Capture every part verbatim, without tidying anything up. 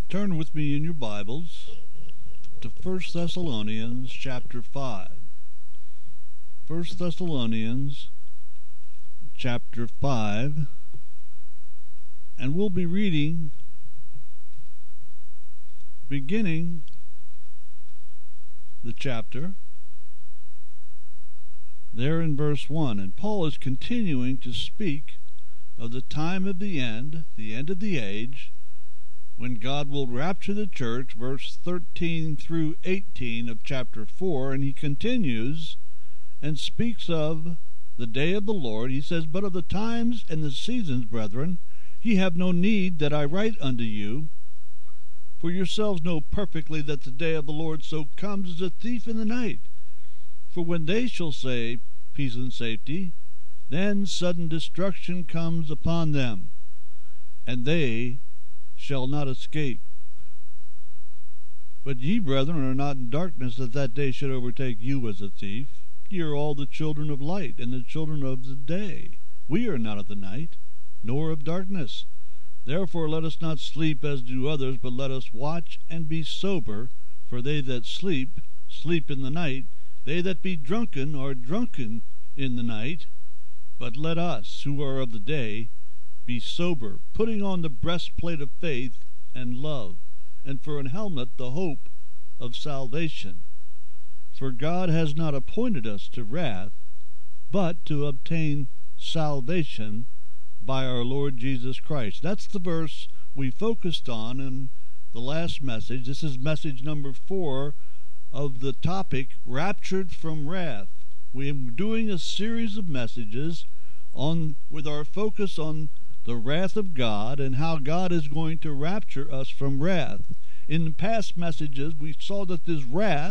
Turn with me in your Bibles to First Thessalonians chapter five. First Thessalonians chapter five, and we'll be reading beginning the chapter there in verse one. And Paul is continuing to speak of the time of the end, the end of the age, when God will rapture the church, verse thirteen through eighteen of chapter four, and he continues and speaks of the day of the Lord. He says, "But of the times and the seasons, brethren, ye have no need that I write unto you, for yourselves know perfectly that the day of the Lord so comes as a thief in the night. For when they shall say, peace and safety, then sudden destruction comes upon them, and they shall not escape. But ye, brethren, are not in darkness, that that day should overtake you as a thief. Ye are all the children of light, and the children of the day. We are not of the night, nor of darkness. Therefore let us not sleep as do others, but let us watch and be sober. For they that sleep, sleep in the night. They that be drunken are drunken in the night. But let us, who are of the day, be sober, putting on the breastplate of faith and love, and for an helmet the hope of salvation. For God has not appointed us to wrath, but to obtain salvation by our Lord Jesus Christ." That's the verse we focused on in the last message. This is message number four of the topic, Raptured from Wrath. We are doing a series of messages on with our focus on the wrath of God and how God is going to rapture us from wrath. In the past messages, we saw that this wrath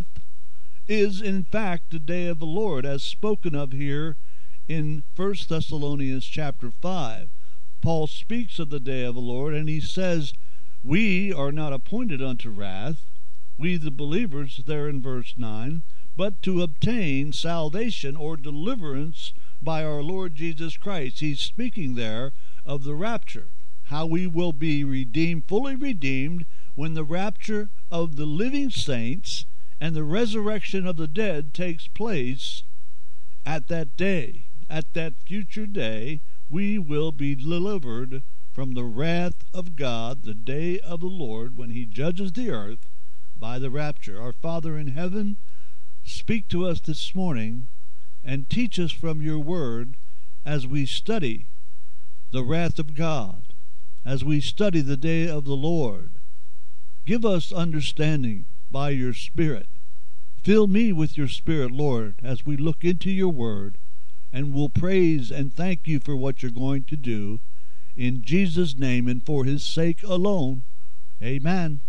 is in fact the day of the Lord, as spoken of here in First Thessalonians chapter five. Paul speaks of the day of the Lord, and he says, we are not appointed unto wrath, we the believers, there in verse nine, but to obtain salvation or deliverance by our Lord Jesus Christ. He's speaking there of the rapture, how we will be redeemed, fully redeemed, when the rapture of the living saints and the resurrection of the dead takes place at that day. At that future day, we will be delivered from the wrath of God, the day of the Lord, when he judges the earth by the rapture. Our Father in heaven, speak to us this morning and teach us from your word as we study the wrath of God, as we study the day of the Lord. Give us understanding by your Spirit. Fill me with your Spirit, Lord, as we look into your word, and we'll praise and thank you for what you're going to do. In Jesus' name and for his sake alone. Amen.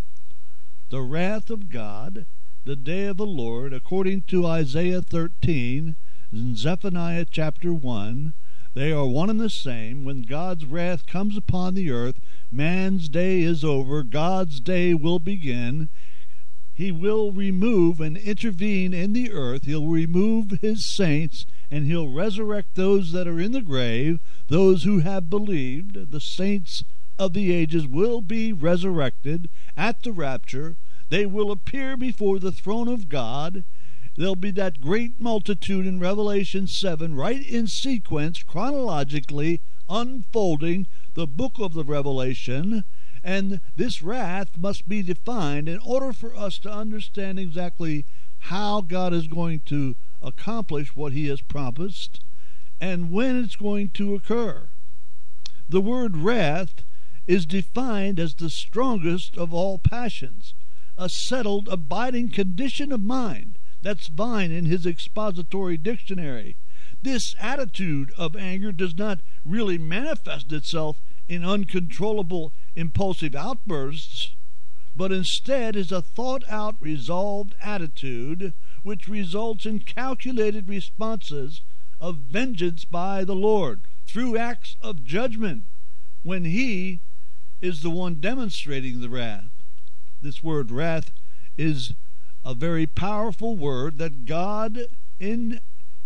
The wrath of God, the day of the Lord, according to Isaiah thirteen and Zephaniah chapter one, they are one and the same. When God's wrath comes upon the earth, man's day is over, God's day will begin. He will remove and intervene in the earth. He'll remove his saints, and he'll resurrect those that are in the grave, those who have believed. The saints of the ages will be resurrected at the rapture. They will appear before the throne of God. There'll be that great multitude in Revelation seven, right in sequence, chronologically unfolding the book of the Revelation. And this wrath must be defined in order for us to understand exactly how God is going to accomplish what he has promised and when it's going to occur. The word wrath is defined as the strongest of all passions, a settled, abiding condition of mind. That's Vine in his expository dictionary. This attitude of anger does not really manifest itself in uncontrollable, impulsive outbursts, but instead is a thought-out, resolved attitude which results in calculated responses of vengeance by the Lord through acts of judgment when he is the one demonstrating the wrath. This word wrath is a very powerful word that God in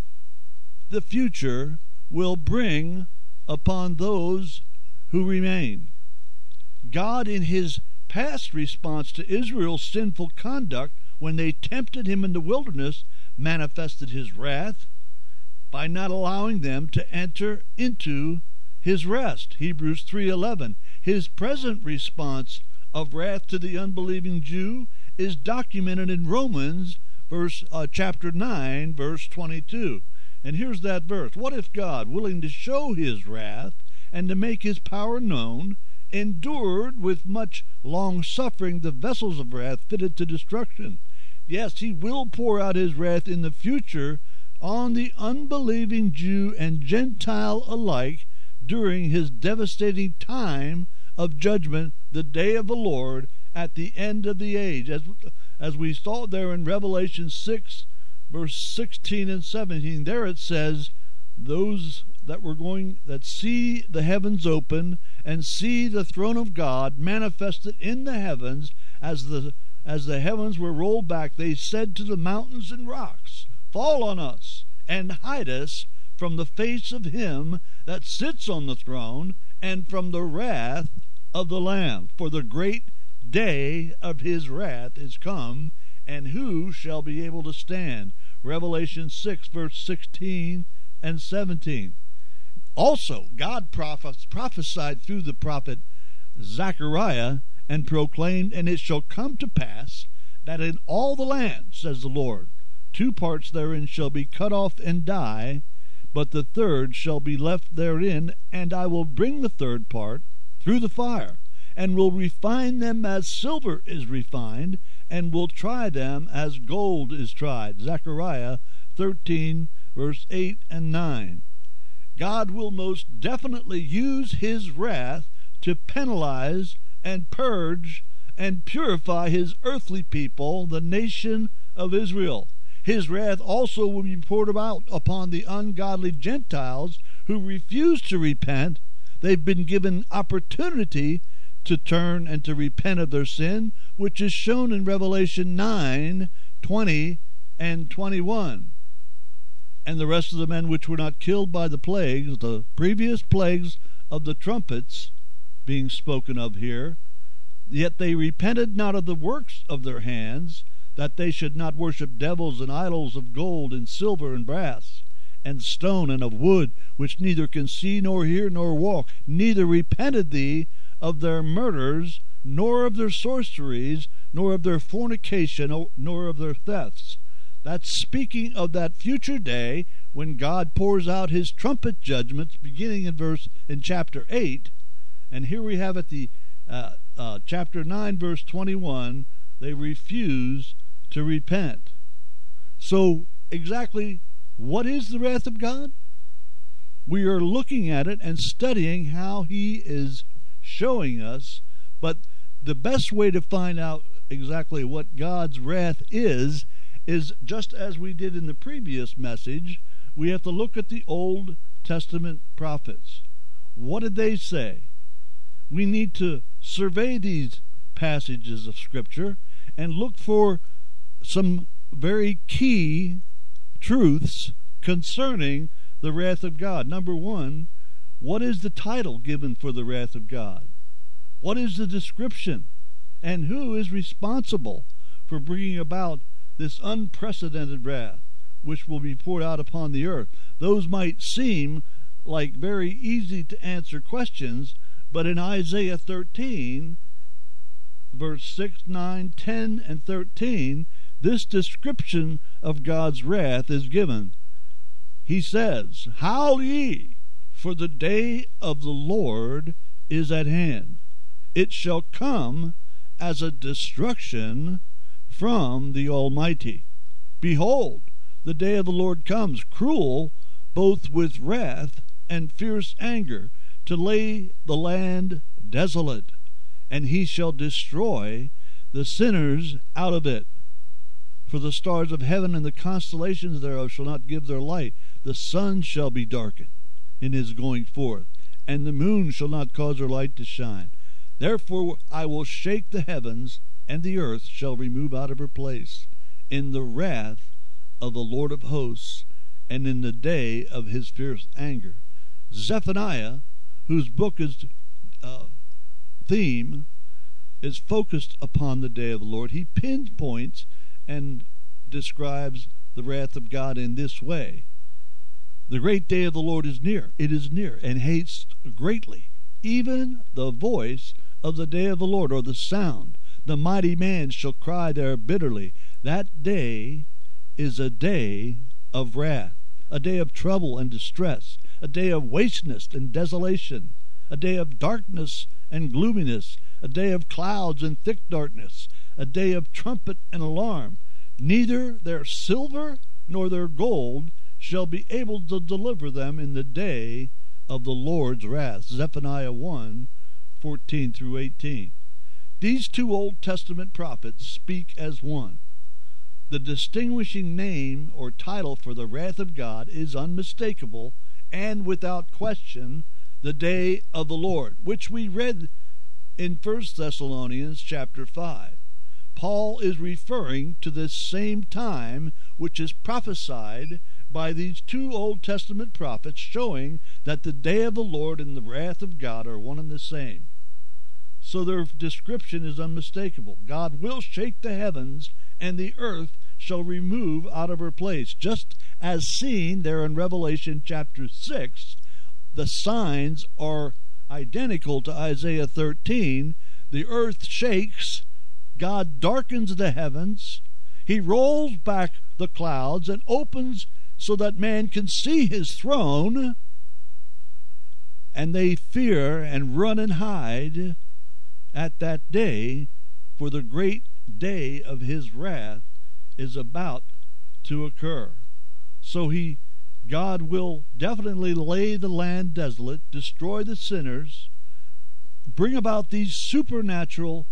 the future will bring upon those who remain. God in his past response to Israel's sinful conduct when they tempted him in the wilderness manifested his wrath by not allowing them to enter into his rest. Hebrews three eleven. His present response of wrath to the unbelieving Jew is documented in Romans verse uh, chapter nine, verse twenty-two. And here's that verse. What if God, willing to show his wrath and to make his power known, endured with much long suffering the vessels of wrath fitted to destruction? Yes, he will pour out his wrath in the future on the unbelieving Jew and Gentile alike during his devastating time of judgment, the day of the Lord at the end of the age. As, as we saw there in Revelation six, verse sixteen and seventeen, there it says, those that were going, that see the heavens open and see the throne of God manifested in the heavens, as the as the heavens were rolled back, they said to the mountains and rocks, fall on us and hide us from the face of him that sits on the throne and from the wrath of the Lamb. For the great day of his wrath is come, and who shall be able to stand? Revelation six, verse sixteen and seventeen. Also, God prophes- prophesied through the prophet Zechariah and proclaimed, and it shall come to pass that in all the land, says the Lord, two parts therein shall be cut off and die, but the third shall be left therein, and I will bring the third part through the fire, and will refine them as silver is refined, and will try them as gold is tried. Zechariah thirteen, verse eight and nine. God will most definitely use his wrath to penalize and purge and purify his earthly people, the nation of Israel. His wrath also will be poured out upon the ungodly Gentiles who refuse to repent. They've been given opportunity to turn and to repent of their sin, which is shown in Revelation nine, twenty and twenty-one. And the rest of the men which were not killed by the plagues, the previous plagues of the trumpets being spoken of here, yet they repented not of the works of their hands, that they should not worship devils and idols of gold and silver and brass and stone and of wood, which neither can see nor hear nor walk. Neither repented they of their murders, nor of their sorceries, nor of their fornication, nor of their thefts. That's speaking of that future day when God pours out his trumpet judgments, beginning in verse in chapter eight. And here we have at the uh, uh, chapter nine, verse twenty-one, they refuse to repent. So exactly what is the wrath of God? We are looking at it and studying how he is showing us, but the best way to find out exactly what God's wrath is is just as we did in the previous message. We have to look at the Old Testament prophets. What did they say? We need to survey these passages of Scripture and look for some very key truths concerning the wrath of God. Number one, what is the title given for the wrath of God? What is the description? And who is responsible for bringing about this unprecedented wrath which will be poured out upon the earth? Those might seem like very easy to answer questions, but in Isaiah thirteen, verse six, nine, ten, and thirteen, this description of God's wrath is given. He says, "Howl ye, for the day of the Lord is at hand. It shall come as a destruction from the Almighty. Behold, the day of the Lord comes, cruel, both with wrath and fierce anger, to lay the land desolate, and he shall destroy the sinners out of it. For the stars of heaven and the constellations thereof shall not give their light. The sun shall be darkened in his going forth, and the moon shall not cause her light to shine. Therefore I will shake the heavens, and the earth shall remove out of her place in the wrath of the Lord of hosts, and in the day of his fierce anger." Zephaniah, whose book is uh, theme is focused upon the day of the Lord. He pinpoints and describes the wrath of God in this way. The great day of the Lord is near. It is near, and hates greatly. Even the voice of the day of the Lord, or the sound. The mighty man shall cry there bitterly. That day is a day of wrath, a day of trouble and distress, a day of wasteness and desolation, a day of darkness and gloominess, a day of clouds and thick darkness, a day of trumpet and alarm. Neither their silver nor their gold shall be able to deliver them in the day of the Lord's wrath. Zephaniah one, fourteen through eighteen. These two Old Testament prophets speak as one. The distinguishing name or title for the wrath of God is unmistakable and without question the day of the Lord, which we read in First Thessalonians chapter five. Paul is referring to this same time which is prophesied by these two Old Testament prophets, showing that the day of the Lord and the wrath of God are one and the same. So their description is unmistakable. God will shake the heavens, and the earth shall remove out of her place. Just as seen there in Revelation chapter six, the signs are identical to Isaiah thirteen. The earth shakes, God darkens the heavens, He rolls back the clouds and opens so that man can see His throne, and they fear and run and hide at that day, for the great day of His wrath is about to occur. So he, God will definitely lay the land desolate, destroy the sinners, bring about these supernatural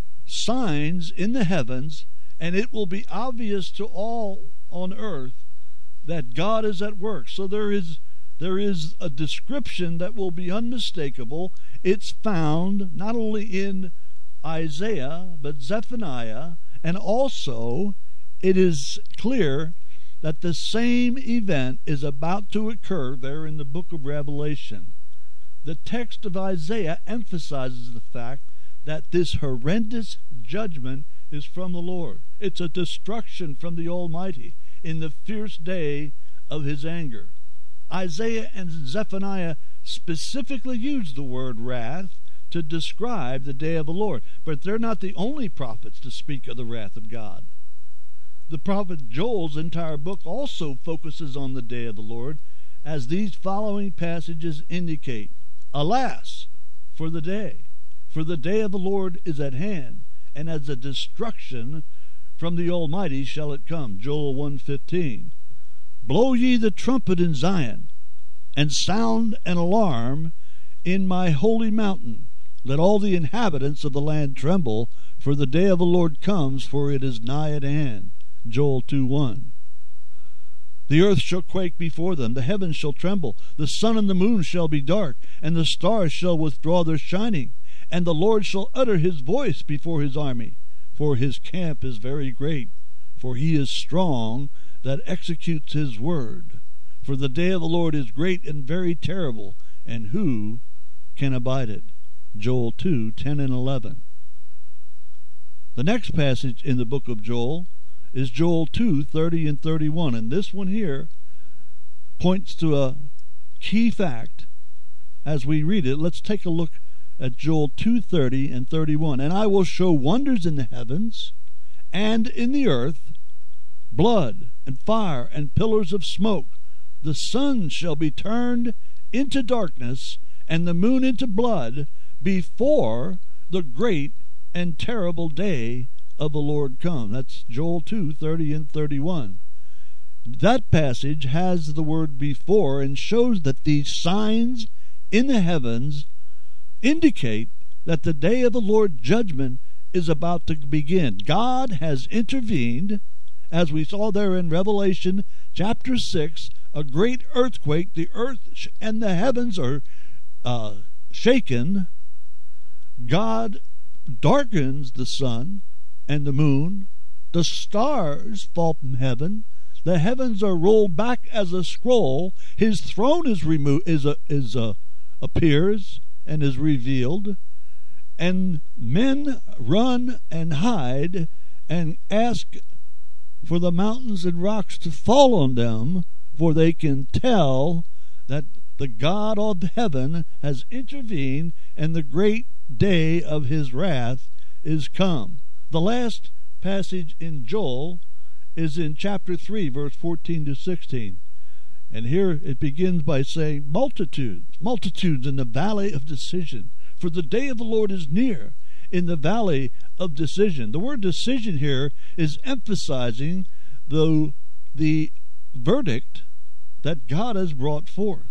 signs in the heavens, and it will be obvious to all on earth that God is at work. So there is there is a description that will be unmistakable. It's found not only in Isaiah, but Zephaniah, and also it is clear that the same event is about to occur there in the book of Revelation. The text of Isaiah emphasizes the fact that this horrendous judgment is from the Lord. It's a destruction from the Almighty in the fierce day of His anger. Isaiah and Zephaniah specifically use the word wrath to describe the day of the Lord, but they're not the only prophets to speak of the wrath of God. The prophet Joel's entire book also focuses on the day of the Lord, as these following passages indicate. Alas, for the day, for the day of the Lord is at hand, and as a destruction from the Almighty shall it come. Joel one fifteen. Blow ye the trumpet in Zion, and sound an alarm in my holy mountain. Let all the inhabitants of the land tremble, for the day of the Lord comes, for it is nigh at hand. Joel two one. The earth shall quake before them, the heavens shall tremble, the sun and the moon shall be dark, and the stars shall withdraw their shining, and the Lord shall utter His voice before His army, for His camp is very great, for He is strong that executes His word. For the day of the Lord is great and very terrible, and who can abide it? Joel two ten and eleven. The next passage in the book of Joel is Joel two thirty and thirty-one, and this one here points to a key fact as we read it. Let's take a look at Joel two thirty and thirty-one. And I will show wonders in the heavens and in the earth, blood and fire and pillars of smoke. The sun shall be turned into darkness, and the moon into blood, before the great and terrible day of the Lord come. That's Joel two thirty and thirty-one. That passage has the word before and shows that these signs in the heavens indicate that the day of the Lord's judgment is about to begin. God has intervened, as we saw there in Revelation chapter six, a great earthquake. The earth and the heavens are uh, shaken. God darkens the sun and the moon. The stars fall from heaven. The heavens are rolled back as a scroll. His throne is removed, is a, is a, appears and is revealed, And men run and hide and ask for the mountains and rocks to fall on them, for they can tell that the God of heaven has intervened and the great day of his wrath is come. The last passage in Joel is in chapter three, verse fourteen to sixteen. And here it begins by saying, multitudes, multitudes in the valley of decision. For the day of the Lord is near in the valley of decision. The word decision here is emphasizing the, the verdict that God has brought forth.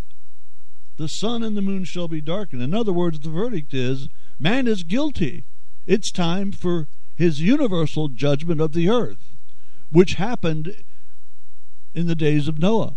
The sun and the moon shall be darkened. In other words, the verdict is, man is guilty. It's time for his universal judgment of the earth, which happened in the days of Noah.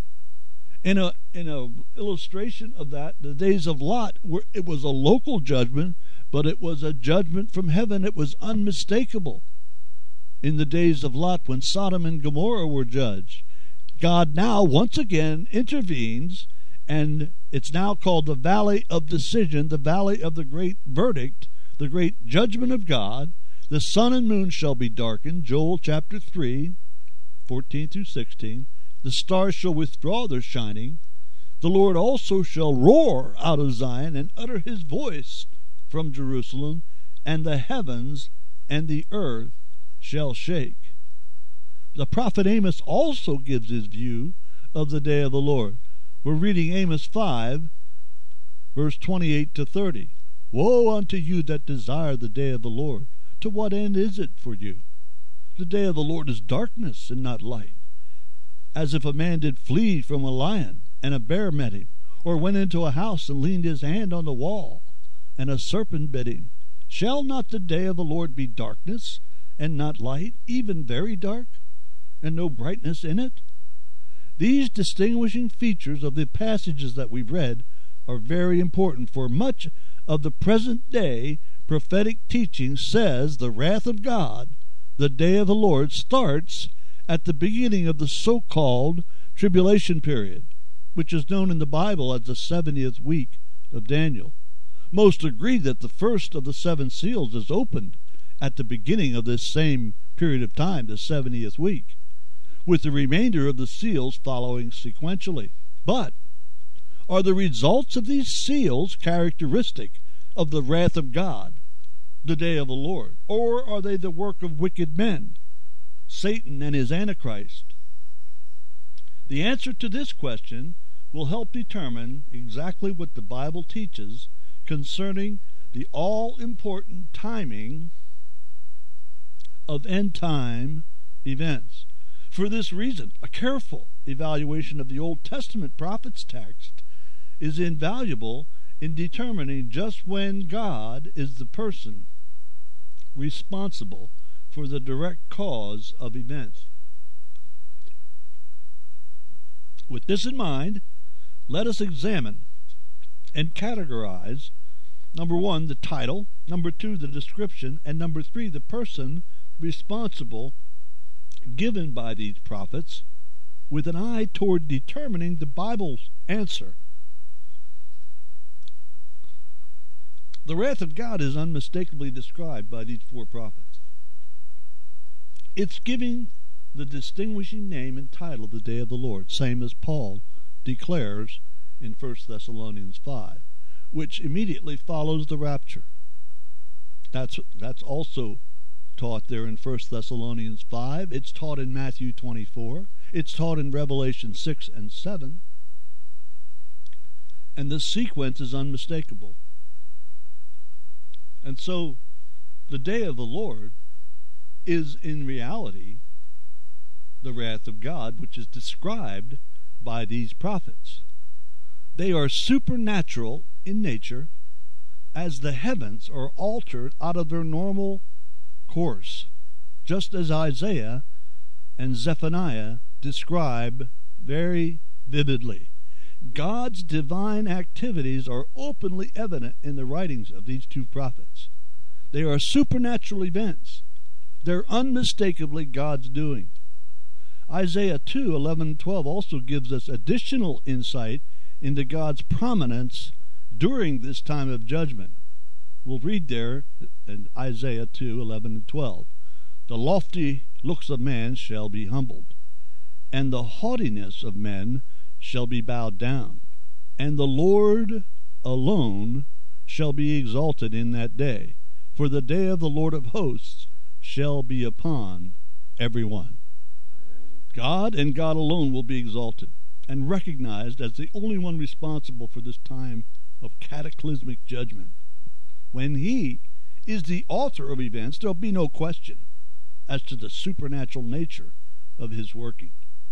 In a in a illustration of that, the days of Lot, were, it was a local judgment, but it was a judgment from heaven. It was unmistakable. In the days of Lot, when Sodom and Gomorrah were judged, God now once again intervenes, and it's now called the Valley of Decision, the Valley of the Great Verdict, the Great Judgment of God. The sun and moon shall be darkened, Joel chapter three, fourteen through sixteen. The stars shall withdraw their shining. The Lord also shall roar out of Zion and utter his voice from Jerusalem, and the heavens and the earth shall shake. The prophet Amos also gives his view of the day of the Lord. We're reading Amos five, verse twenty-eight to thirty. Woe unto you that desire the day of the Lord! To what end is it for you? The day of the Lord is darkness and not light. As if a man did flee from a lion, and a bear met him, or went into a house and leaned his hand on the wall, and a serpent bit him. Shall not the day of the Lord be darkness, and not light, even very dark, and no brightness in it? These distinguishing features of the passages that we've read are very important, for much of the present day prophetic teaching says the wrath of God, the day of the Lord, starts at the beginning of the so-called tribulation period, which is known in the Bible as the seventieth week of Daniel. Most agree that the first of the seven seals is opened at the beginning of this same period of time, the seventieth week, with the remainder of the seals following sequentially. But are the results of these seals characteristic of the wrath of God, the day of the Lord, or are they the work of wicked men, Satan and his Antichrist? The answer to this question will help determine exactly what the Bible teaches concerning the all-important timing of end-time events. For this reason, a careful evaluation of the Old Testament prophet's text is invaluable in determining just when God is the person responsible for the direct cause of events. With this in mind, let us examine and categorize, number one, the title, number two, the description, and number three, the person responsible given by these prophets, with an eye toward determining the Bible's answer. The wrath of God is unmistakably described by these four prophets. It's giving the distinguishing name and title, the day of the Lord, same as Paul declares in First Thessalonians five, which immediately follows the rapture. That's that's also taught there in First Thessalonians five. It's taught in Matthew twenty-four. It's taught in Revelation six and seven. And the sequence is unmistakable. And so the day of the Lord is in reality the wrath of God, which is described by these prophets. They are supernatural in nature, as the heavens are altered out of their normal course, just as Isaiah and Zephaniah describe very vividly. God's divine activities are openly evident in the writings of these two prophets. They are supernatural events. They're unmistakably God's doing. Isaiah two, eleven and twelve also gives us additional insight into God's prominence during this time of judgment. We'll read there in Isaiah two, eleven and twelve. The lofty looks of man shall be humbled, and the haughtiness of men shall be bowed down, and the Lord alone shall be exalted in that day, for the day of the Lord of hosts shall be upon every one. God and God alone will be exalted and recognized as the only one responsible for this time of cataclysmic judgment. When he is the author of events, there'll be no question as to the supernatural nature of his working.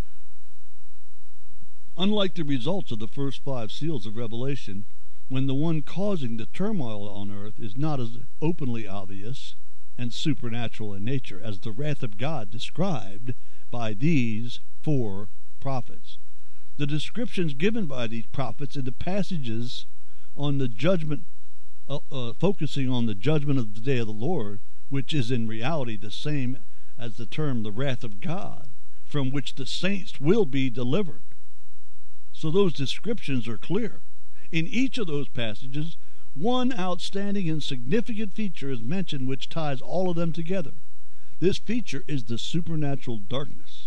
Unlike the results of the first five seals of Revelation, when the one causing the turmoil on earth is not as openly obvious and supernatural in nature as the wrath of God described by these four prophets. The descriptions given by these prophets in the passages on the judgment, uh, uh, focusing on the judgment of the day of the Lord, which is in reality the same as the term the wrath of God, from which the saints will be delivered. So those descriptions are clear. In each of those passages, one outstanding and significant feature is mentioned which ties all of them together. This feature is the supernatural darkness.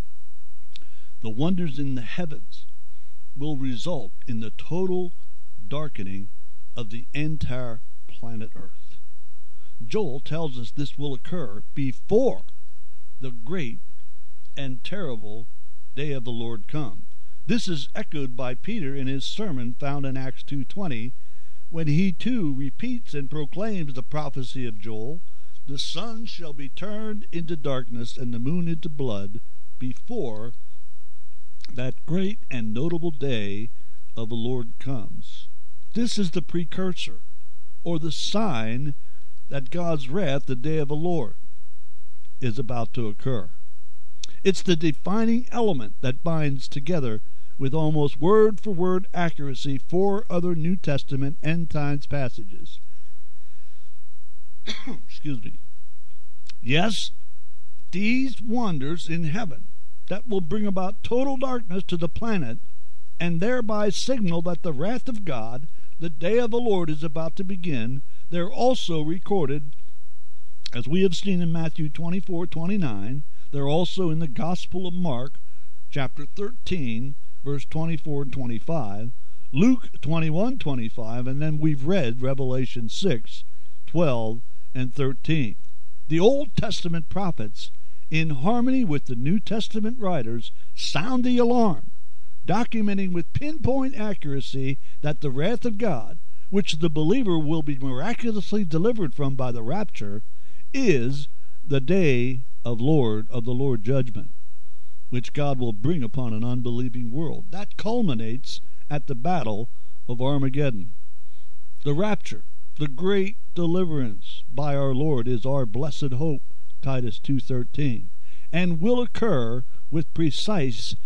The wonders in the heavens will result in the total darkening of the entire planet Earth. Joel tells us this will occur before the great and terrible day of the Lord comes. This is echoed by Peter in his sermon found in Acts two twenty, when he too repeats and proclaims the prophecy of Joel, the sun shall be turned into darkness and the moon into blood before that great and notable day of the Lord comes. This is the precursor, or the sign that God's wrath, the day of the Lord, is about to occur. It's the defining element that binds together with almost word-for-word accuracy four other New Testament end times passages. Excuse me. Yes, these wonders in heaven that will bring about total darkness to the planet and thereby signal that the wrath of God, the day of the Lord, is about to begin, they're also recorded, as we have seen in Matthew twenty-four twenty-nine. They're also in the Gospel of Mark, chapter thirteen, verse twenty-four and twenty-five, Luke twenty-one twenty-five, and then we've read Revelation six twelve and thirteen. The Old Testament prophets, in harmony with the New Testament writers, sound the alarm, documenting with pinpoint accuracy that the wrath of God, which the believer will be miraculously delivered from by the rapture, is the day of Lord of the Lord judgment, which God will bring upon an unbelieving world. That culminates at the battle of Armageddon. The rapture, the great deliverance by our Lord, is our blessed hope, Titus two thirteen, and will occur with precise,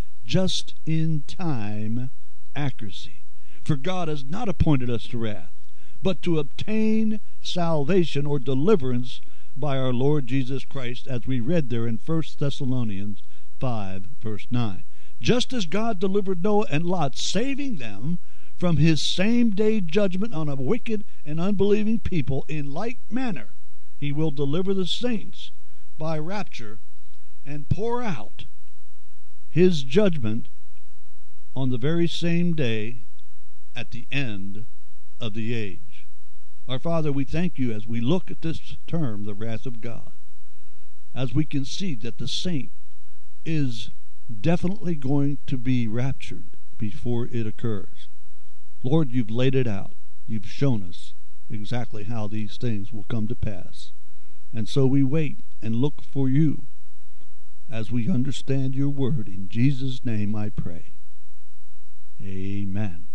just-in-time accuracy. For God has not appointed us to wrath, but to obtain salvation or deliverance by our Lord Jesus Christ, as we read there in First Thessalonians five, verse nine. Just as God delivered Noah and Lot, saving them from his same-day judgment on a wicked and unbelieving people, in like manner he will deliver the saints by rapture and pour out his judgment on the very same day at the end of the age. Our Father, we thank you as we look at this term, the wrath of God, as we can see that the saint is definitely going to be raptured before it occurs. Lord, you've laid it out. You've shown us exactly how these things will come to pass. And so we wait and look for you as we understand your word. In Jesus' name I pray. Amen.